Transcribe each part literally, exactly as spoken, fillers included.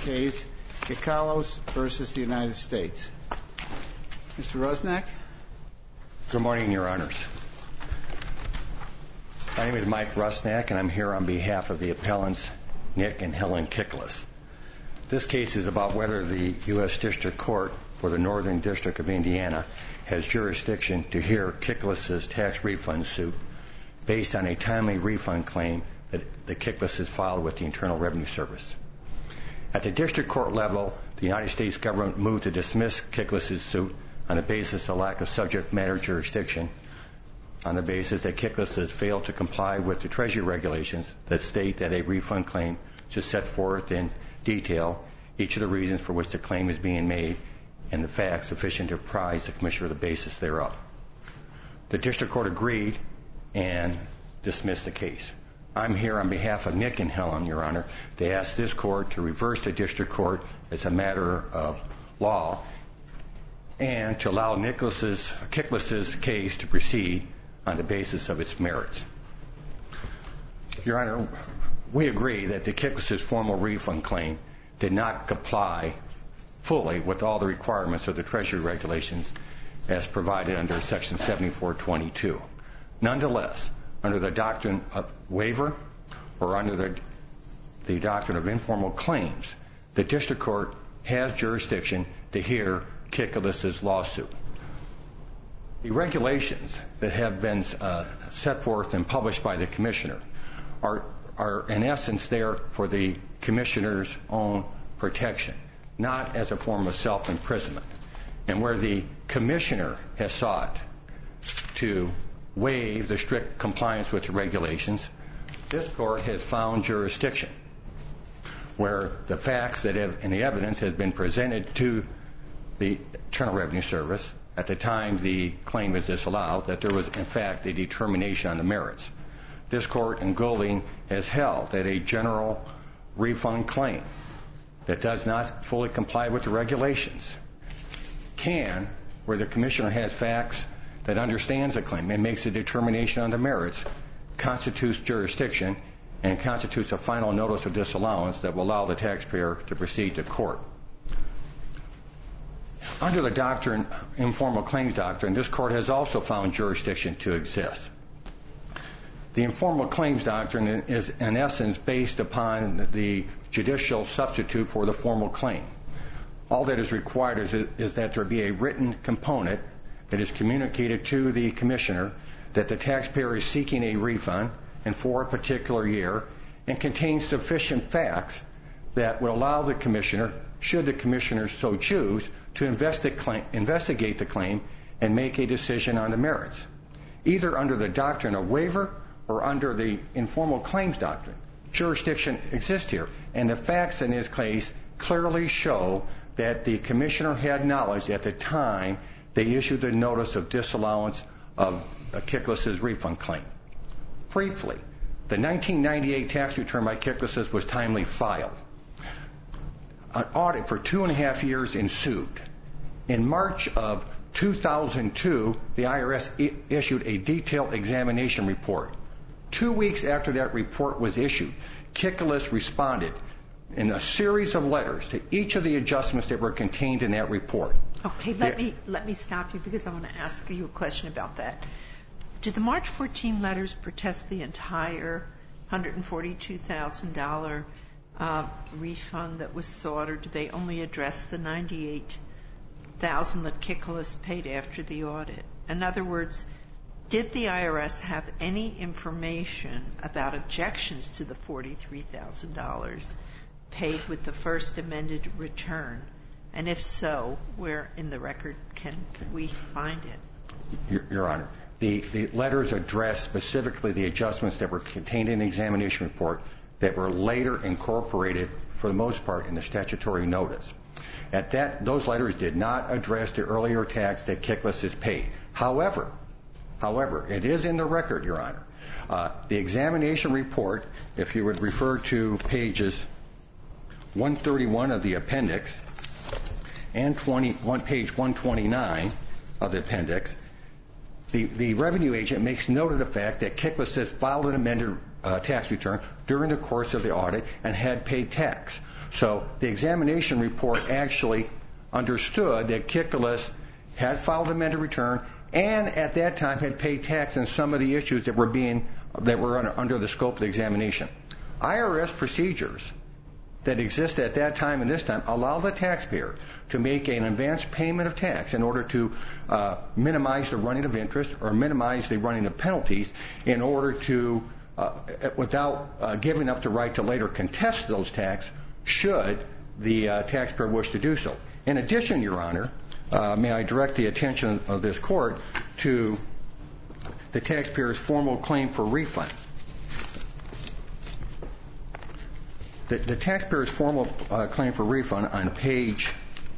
case, Kikalos versus the United States. Mister Rusnak? Good morning, Your Honors. My name is Mike Rusnak, and I'm here on behalf of the appellants Nick and Helen Kikalos. This case is about whether the U S District Court for the Northern District of Indiana has jurisdiction to hear Kikalos' tax refund suit based on a timely refund claim that the Kikalos filed with the Internal Revenue Service. At the district court level, the United States government moved to dismiss Kikalos' suit on the basis of lack of subject matter jurisdiction, on the basis that Kikalos has failed to comply with the Treasury regulations that state that a refund claim should set forth in detail each of the reasons for which the claim is being made and the facts sufficient to apprise the Commissioner of the basis thereof. The district court agreed and dismissed the case. I'm here on behalf of Nick and Helen, Your Honor. They asked this court to reverse the district court as a matter of law and to allow Nicholas's, Kikalos' case to proceed on the basis of its merits. Your Honor, we agree that the Kikalos' formal refund claim did not comply fully with all the requirements of the Treasury regulations as provided under Section seventy-four twenty-two. Nonetheless, under the doctrine of waiver or under the, the doctrine of informal claims, the district court has jurisdiction to hear Kikalos' lawsuit. The regulations that have been uh, set forth and published by the Commissioner are, are in essence there for the Commissioner's own protection, not as a form of self-imprisonment. And where the Commissioner has sought to waive the strict compliance with the regulations, this court has found jurisdiction where the facts that have, and the evidence has been presented to the Internal Revenue Service at the time the claim was disallowed, that there was in fact a determination on the merits. This court in Golding has held that a general refund claim that does not fully comply with the regulations can, where the Commissioner has facts that understands the claim and makes a determination on the merits, constitutes jurisdiction and constitutes a final notice of disallowance that will allow the taxpayer to proceed to court. Under the doctrine, informal claims doctrine, this court has also found jurisdiction to exist. The informal claims doctrine is in essence based upon the judicial substitute for the formal claim. All that is required is, is that there be a written component that is communicated to the Commissioner that the taxpayer is seeking a refund and for a particular year and contains sufficient facts that will allow the Commissioner, should the Commissioner so choose, to investigate the claim and make a decision on the merits, either under the doctrine of waiver or under the informal claims doctrine. Jurisdiction exists here, and the facts in this case clearly show that the Commissioner had knowledge at the time they issued the notice of disallowance of Kikalos' refund claim. Briefly, the nineteen ninety-eight tax return by Kikalos was timely filed. An audit for two and a half years ensued. In March of two thousand two, the I R S I- issued a detailed examination report. Two weeks after that report was issued, Kikalos responded in a series of letters to each of the adjustments that were contained in that report. Okay, let me let me stop you because I want to ask you a question about that. Did the March fourteenth letters protest the entire one hundred forty-two thousand dollars uh, refund that was sought, or did they only address the ninety-eight thousand dollars that Kikalos paid after the audit? In other words, did the I R S have any information about objections to the forty-three thousand dollars paid with the first amended return? And if so, where in the record can we find it? Your, Your Honor, the, the letters address specifically the adjustments that were contained in the examination report that were later incorporated, for the most part, in the statutory notice. At that, those letters did not address the earlier tax that Kikalos has paid. However, however, it is in the record, Your Honor. Uh, the examination report, if you would refer to pages one thirty-one of the appendix and twenty, one, page one twenty-nine of the appendix, the, the revenue agent makes note of the fact that Kikalos has filed an amended uh, tax return during the course of the audit and had paid tax. So the examination report actually understood that Kiklis had filed an amended return and at that time had paid tax on some of the issues that were being that were under, under the scope of the examination. I R S procedures that exist at that time and this time allow the taxpayer to make an advance payment of tax in order to uh, minimize the running of interest or minimize the running of penalties in order to, uh, without uh, giving up the right to later contest those tax should the uh, taxpayer wish to do so. In addition, Your Honor, uh, may I direct the attention of this court to the taxpayer's formal claim for refund. The, the taxpayer's formal uh, claim for refund on page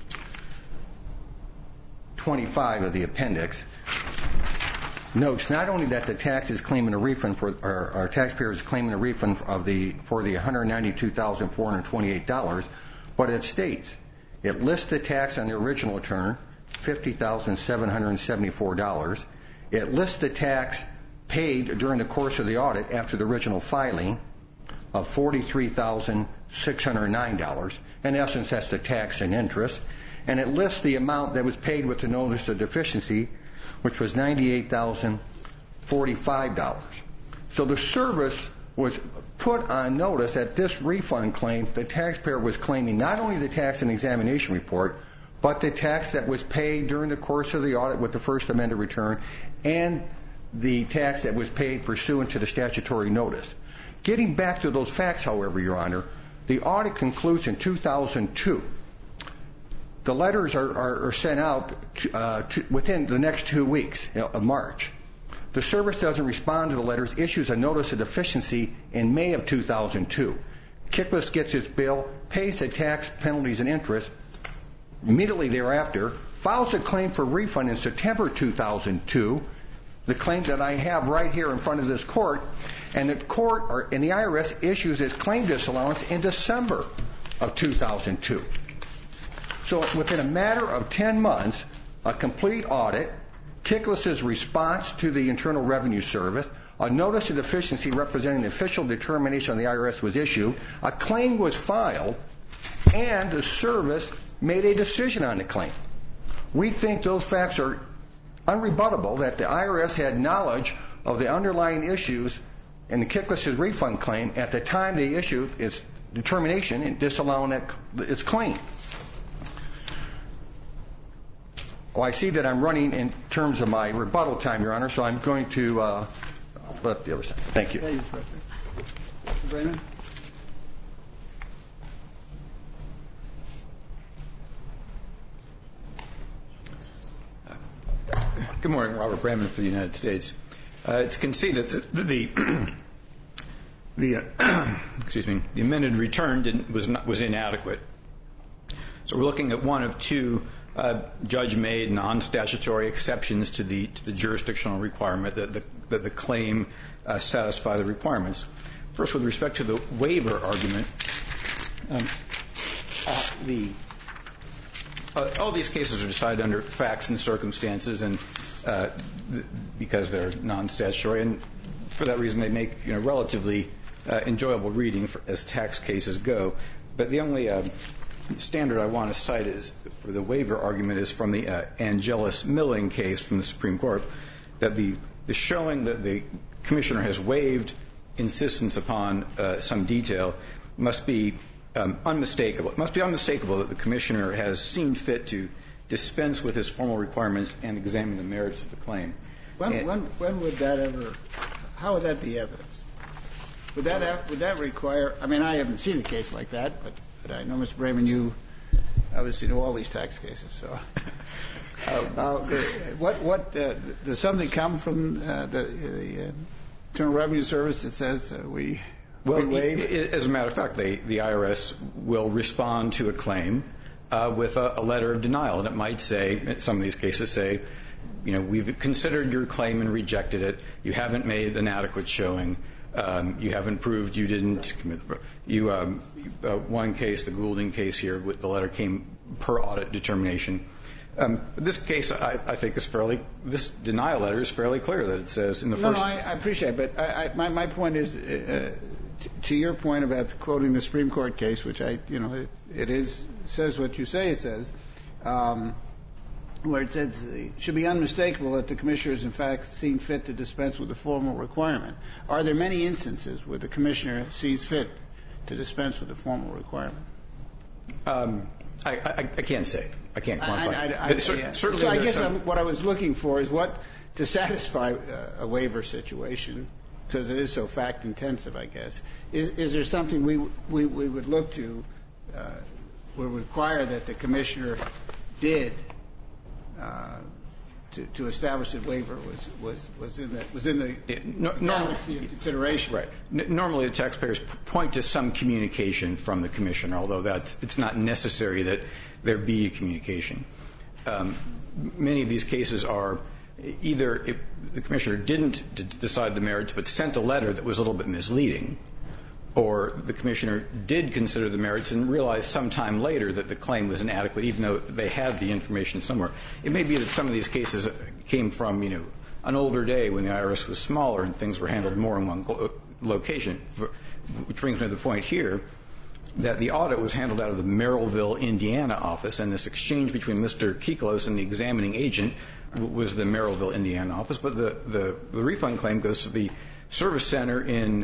twenty-five of the appendix notes not only that the tax is claiming a refund for, or, or taxpayer is claiming a refund of the for the one hundred ninety-two thousand four hundred twenty-eight dollars, but it states it lists the tax on the original return, fifty thousand seven hundred seventy-four dollars. It lists the tax paid during the course of the audit after the original filing of forty-three thousand six hundred nine dollars. In essence, that's the tax and interest. And it lists the amount that was paid with the notice of deficiency, which was ninety-eight thousand forty-five dollars. So the service was put on notice that this refund claim, the taxpayer was claiming not only the tax and examination report, but the tax that was paid during the course of the audit with the first amended return and the tax that was paid pursuant to the statutory notice. Getting back to those facts, however, Your Honor, the audit concludes in two thousand two. The letters are, are, are sent out to, uh, to, within the next two weeks of March. The service doesn't respond to the letters, issues a notice of deficiency in May of two thousand two. Kiklis gets his bill, pays the tax, penalties, and interest. Immediately thereafter, files a claim for refund in September two thousand two, the claim that I have right here in front of this court, and the court or, and the I R S issues its claim disallowance in December of two thousand two. So within a matter of ten months, a complete audit, Kiklis' response to the Internal Revenue Service, a notice of deficiency representing the official determination of the I R S was issued, a claim was filed, and the service made a decision on the claim. We think those facts are unrebuttable, that the I R S had knowledge of the underlying issues in the Kiklis' refund claim at the time they issued its determination in disallowing that, its claim. Well, I see that I'm running in terms of my rebuttal time, Your Honor, so I'm going to uh, let the other side. Thank you. Thank you, Mister Brayman. Good morning, Robert Brayman for the United States. Uh, it's conceded that the the uh, excuse me the amended return didn't, was not, was inadequate. So we're looking at one of two uh, judge-made non-statutory exceptions to the to the jurisdictional requirement that the that the claim uh, satisfy the requirements. First, with respect to the waiver argument, um, uh, the uh, all these cases are decided under facts and circumstances, and uh, th- because they're non-statutory, and for that reason they make you know relatively uh, enjoyable reading for, as tax cases go. But the only uh, standard I want to cite is for the waiver argument is from the uh, Angelus Milling case from the Supreme Court, that the the showing that the commissioner has waived insistence upon uh, some detail must be um, unmistakable. It must be unmistakable that the commissioner has seen fit to dispense with his formal requirements and examine the merits of the claim. When, and, when, when would that ever, how would that be evidenced? Would that have, would that require, I mean, I haven't seen a case like that, but, but I know, Mister Brayman, you obviously know all these tax cases, so. uh, uh, what, what, uh, does something come from uh, the, the uh, Internal Revenue Service that says uh, we, well, we waive? As a matter of fact, they, the I R S will respond to a claim uh, with a, a letter of denial, and it might say, some of these cases say, you know, we've considered your claim and rejected it. You haven't made an adequate showing. Um, you haven't proved you didn't commit the you um, uh, one case, the Goulding case here, with the letter came per audit determination. Um, this case, I, I think, is fairly. This denial letter is fairly clear that it says in the no, first. No, I, I appreciate it, but I, I, my my point is, uh, t- to your point about quoting the Supreme Court case, which I, you know, it, it is says what you say it says, um, where it says it should be unmistakable that the commissioner is in fact seen fit to dispense with a formal requirement. Are there many instances where the commissioner sees fit to dispense with a formal requirement? Um, I, I, I can't say. I can't quantify. I, I, I, cer- yeah. Certainly, so I guess some... I'm, what I was looking for is what to satisfy uh, a waiver situation, because it is so fact intensive. I guess is, is there something we we, we would look to uh, would require that the commissioner did uh, to, to establish that waiver was was was in the was in the yeah, no, normally, consideration. Right. N- normally, the taxpayers point to some communication from the commissioner, although that's it's not necessary that there be a communication. Um, many of these cases are either if the commissioner didn't d- decide the merits but sent a letter that was a little bit misleading, or the commissioner did consider the merits and realized sometime later that the claim was inadequate, even though they had the information somewhere. It may be that some of these cases came from, you know, an older day when the I R S was smaller and things were handled more in one lo- location, for, which brings me to the point here that the audit was handled out of the Merrillville, Indiana office, and this exchange between Mister Kiklos and the examining agent was the Merrillville, Indiana office, but the, the, the refund claim goes to the service center in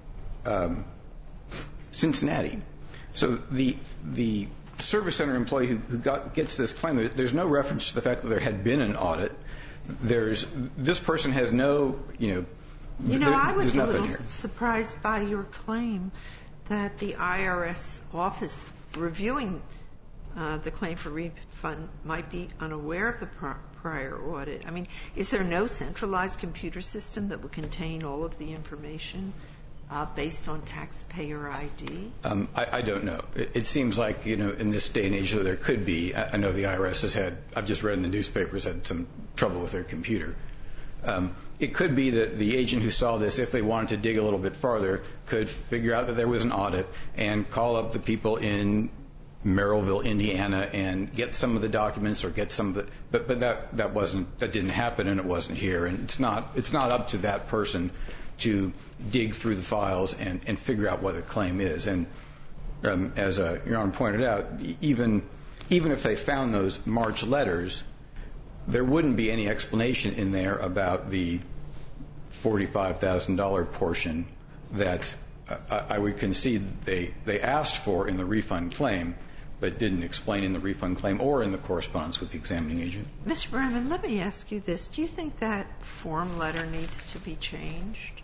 um, Cincinnati. So the the service center employee who, who got, gets this claim, there's no reference to the fact that there had been an audit. There's this person has no, you know, you know, there, I was a little here. surprised by your claim that the I R S office reviewing uh, the claim for refund might be unaware of the pr- prior audit. I mean, is there no centralized computer system that would contain all of the information uh, based on taxpayer I D? Um, I, I don't know. It, it seems like, you know, in this day and age, there could be. I, I know the I R S has had, I've just read in the newspapers, had some trouble with their computer. Um, it could be that the agent who saw this, if they wanted to dig a little bit farther, could figure out that there was an audit and call up the people in Merrillville, Indiana, and get some of the documents or get some of the. But but that that wasn't that didn't happen, and it wasn't here, and it's not it's not up to that person to dig through the files and, and figure out what the claim is. And um, as uh, Your Honor pointed out, even even if they found those March letters, there wouldn't be any explanation in there about the forty-five thousand dollars portion that uh, I would concede they, they asked for in the refund claim, but didn't explain in the refund claim or in the correspondence with the examining agent. Mister Brennan, let me ask you this. Do you think that form letter needs to be changed?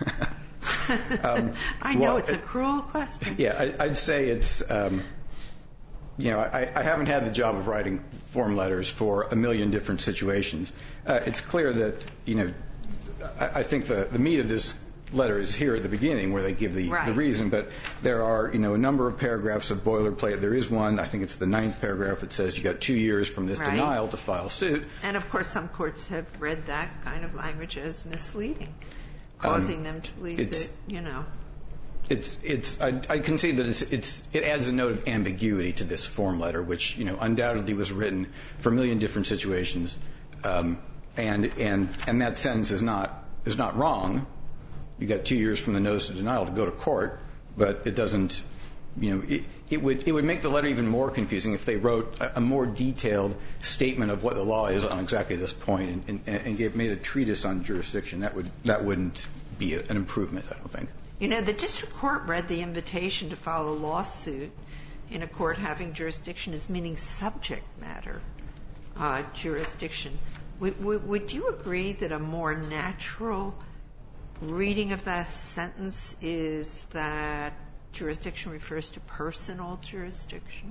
um, I know well, it's a cruel question. Yeah, I, I'd say it's, um, you know, I, I haven't had the job of writing form letters for a million different situations. Uh, it's clear that, you know, I, I think the, the meat of this letter is here at the beginning where they give the, right. the reason, but there are, you know, a number of paragraphs of boilerplate. There is one, I think it's the ninth paragraph, that says you got two years from this right. denial to file suit. And, of course, some courts have read that kind of language as misleading, causing um, them to believe that, you know. It's, it's, I, I concede that it's, it's, it adds a note of ambiguity to this form letter, which, you know, undoubtedly was written for a million different situations. Um, and, and, and that sentence is not, is not wrong. You got two years from the notice of denial to go to court, but it doesn't, you know, it, it would, it would make the letter even more confusing if they wrote a, a more detailed statement of what the law is on exactly this point and, and, and gave, made a treatise on jurisdiction. That would, that wouldn't be a, an improvement, I don't think. You know, the district court read the invitation to file a lawsuit in a court having jurisdiction as meaning subject matter uh, jurisdiction. Would, would, would you agree that a more natural reading of that sentence is that jurisdiction refers to personal jurisdiction?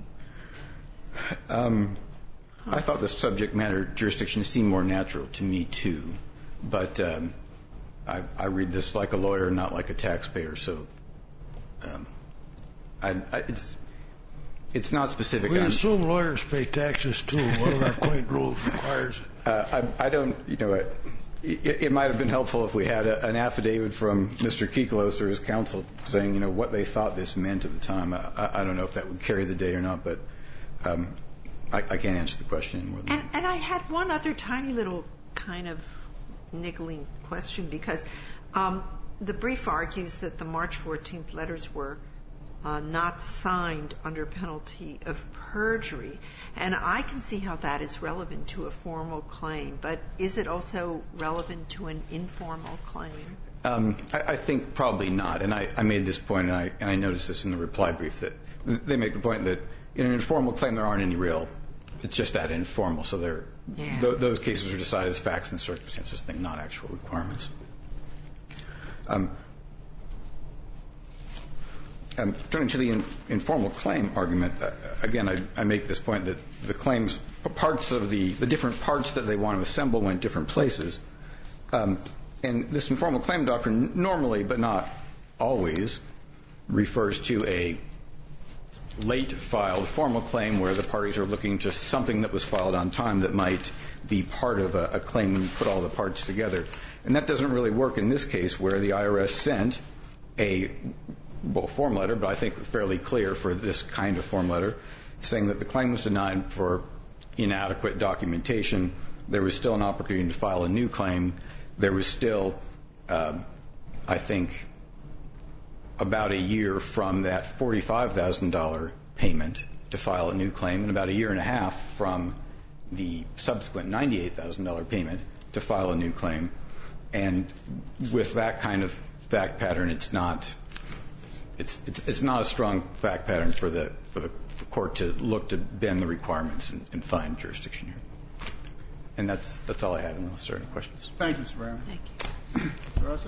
Um, I thought the subject matter jurisdiction seemed more natural to me, too. But um, I, I read this like a lawyer, not like a taxpayer. So um, I, I, it's it's not specific. We on, assume lawyers pay taxes, too. One of our quaint rules requires it. Uh, I, I don't, you know, it, it, it might have been helpful if we had a, an affidavit from Mister Kiklos or his counsel saying, you know, what they thought this meant at the time. I, I don't know if that would carry the day or not, but um, I, I can't answer the question anymore. Than and, and I had one other tiny little kind of niggling question because um, the brief argues that the March fourteenth letters were uh, not signed under penalty of perjury, and I can see how that is relevant to a formal claim, but is it also relevant to an informal claim? Um, I, I think probably not, and I, I made this point, and I, and I noticed this in the reply brief, that they make the point that in an informal claim there aren't any real, it's just that informal, so they're, yeah. th- those cases are decided as facts and circumstances, I think, not actual requirements. Um, Um, turning to the in, informal claim argument, uh, again, I, I make this point that the claims, parts of the, the different parts that they want to assemble went different places. Um, and this informal claim doctrine normally, but not always, refers to a late filed formal claim where the parties are looking to something that was filed on time that might be part of a, a claim when you put all the parts together. And that doesn't really work in this case where the I R S sent a well, form letter, but I think fairly clear for this kind of form letter, saying that the claim was denied for inadequate documentation. There was still an opportunity to file a new claim. There was still, uh, I think, about a year from that forty-five thousand dollars payment to file a new claim, and about a year and a half from the subsequent ninety-eight thousand dollars payment to file a new claim. And with that kind of fact pattern, it's not It's, it's it's not a strong fact pattern for the for the for court to look to bend the requirements and, and find jurisdiction here. And that's that's all I have, unless there are any questions. Thank you, Mister Brown. Thank you. Mister Russick.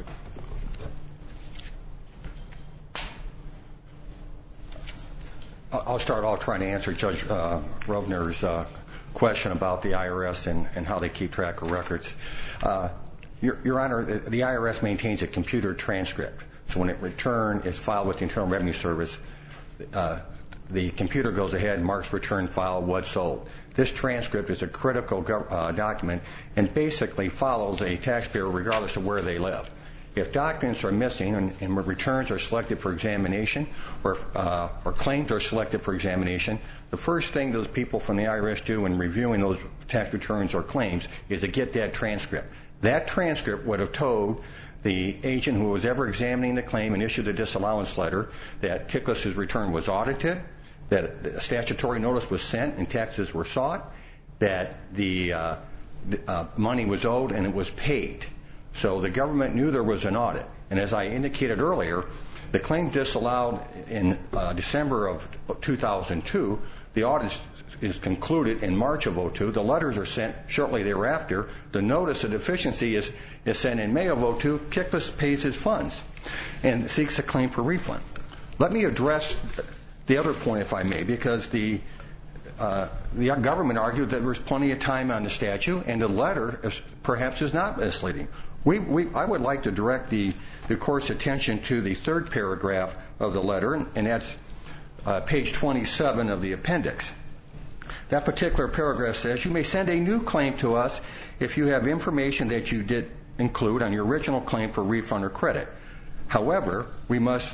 I'll start off trying to answer Judge uh, Rovner's uh, question about the I R S and, and how they keep track of records. Uh, Your, Your Honor, the, the I R S maintains a computer transcript. So when it return is filed with the Internal Revenue Service, uh, the computer goes ahead and marks return file what's sold. This transcript is a critical gov- uh, document and basically follows a taxpayer regardless of where they live. If documents are missing and, and returns are selected for examination or, uh, or claims are selected for examination, the first thing those people from the I R S do in reviewing those tax returns or claims is to get that transcript. That transcript would have told the agent who was ever examining the claim and issued the disallowance letter that Kickless's return was audited, that a statutory notice was sent and taxes were sought, that the, uh, the uh, money was owed and it was paid. So the government knew there was an audit. And as I indicated earlier, the claim disallowed in uh, December of two thousand two. The audit is concluded in March of oh two. The letters are sent shortly thereafter. The notice of deficiency is, is sent in May of oh two. Kickless pays his funds and seeks a claim for refund. Let me address the other point, if I may, because the uh, the government argued that there was plenty of time on the statute, and the letter is, perhaps is not misleading. We, we, I would like to direct the, the Court's attention to the third paragraph of the letter, and, and that's uh, page twenty-seven of the appendix. That particular paragraph says, "You may send a new claim to us if you have information that you did include on your original claim for refund or credit. However, we must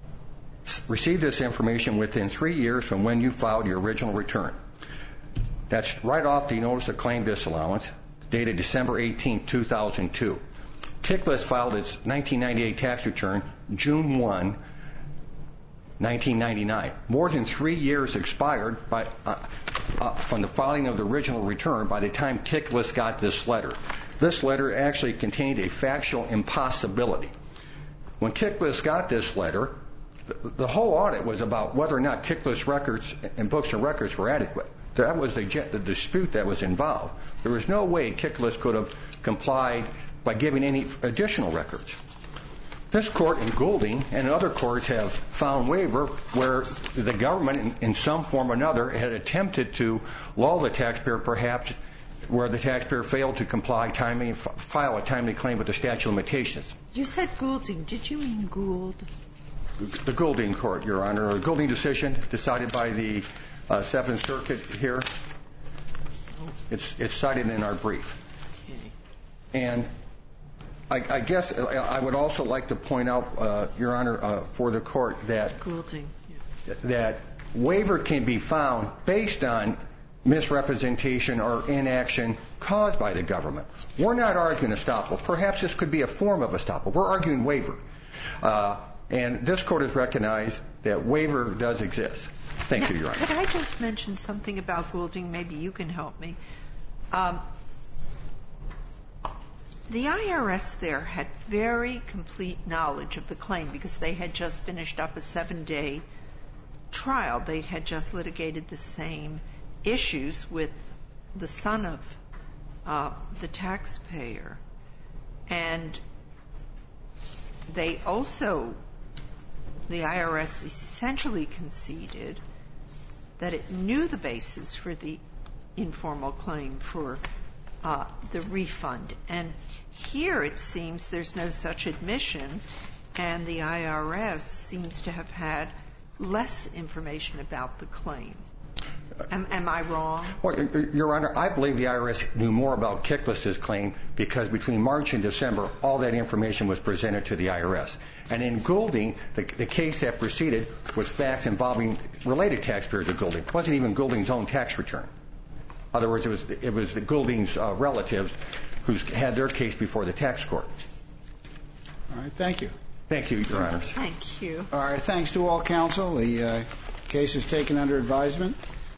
receive this information within three years from when you filed your original return." That's right off the notice of claim disallowance, dated December eighteenth, two thousand two. Kickless filed its nineteen ninety-eight tax return June first, nineteen ninety-nine. More than three years expired by, uh, uh, from the filing of the original return by the time Kickless got this letter. This letter actually contained a factual impossibility. When Kickless got this letter, the, the whole audit was about whether or not Kickless records and books and records were adequate. That was the, the dispute that was involved. There was no way Kickless could have complied by giving any additional records. This court in Goulding and other courts have found waiver where the government, in, in some form or another, had attempted to lull the taxpayer, perhaps where the taxpayer failed to comply timely, file a timely claim with the statute of limitations. You said Goulding. Did you mean Gould? The Goulding court, Your Honor, a Goulding decision decided by the uh, Seventh Circuit here. It's, it's cited in our brief. Okay. And I, I guess I would also like to point out, uh, Your Honor, uh, for the court that Goulding. Yeah. that waiver can be found based on misrepresentation or inaction caused by the government. We're not arguing estoppel. Perhaps this could be a form of estoppel. We're arguing waiver. Uh, and this court has recognized that waiver does exist. Thank you, Your Honor. Could I just mention something about Goulding? Maybe you can help me. Um, the I R S there had very complete knowledge of the claim because they had just finished up a seven-day trial. They had just litigated the same issues with the son of uh, the taxpayer. And they also, the I R S essentially conceded that it knew the basis for the informal claim for uh, the refund. And here it seems there's no such admission, and the I R S seems to have had less information about the claim. Am, am I wrong? Well, Your Honor, I believe the I R S knew more about Kickless's claim because between March and December, all that information was presented to the I R S. And in Goulding, the, the case that proceeded was facts involving related taxpayers of Goulding. It wasn't even Goulding's own tax return. In other words, it was, it was the Goulding's uh, relatives who had their case before the tax court. All right, thank you. Thank you, Your Honors. Thank you. All right, thanks to all counsel. The uh, case is taken under advisement.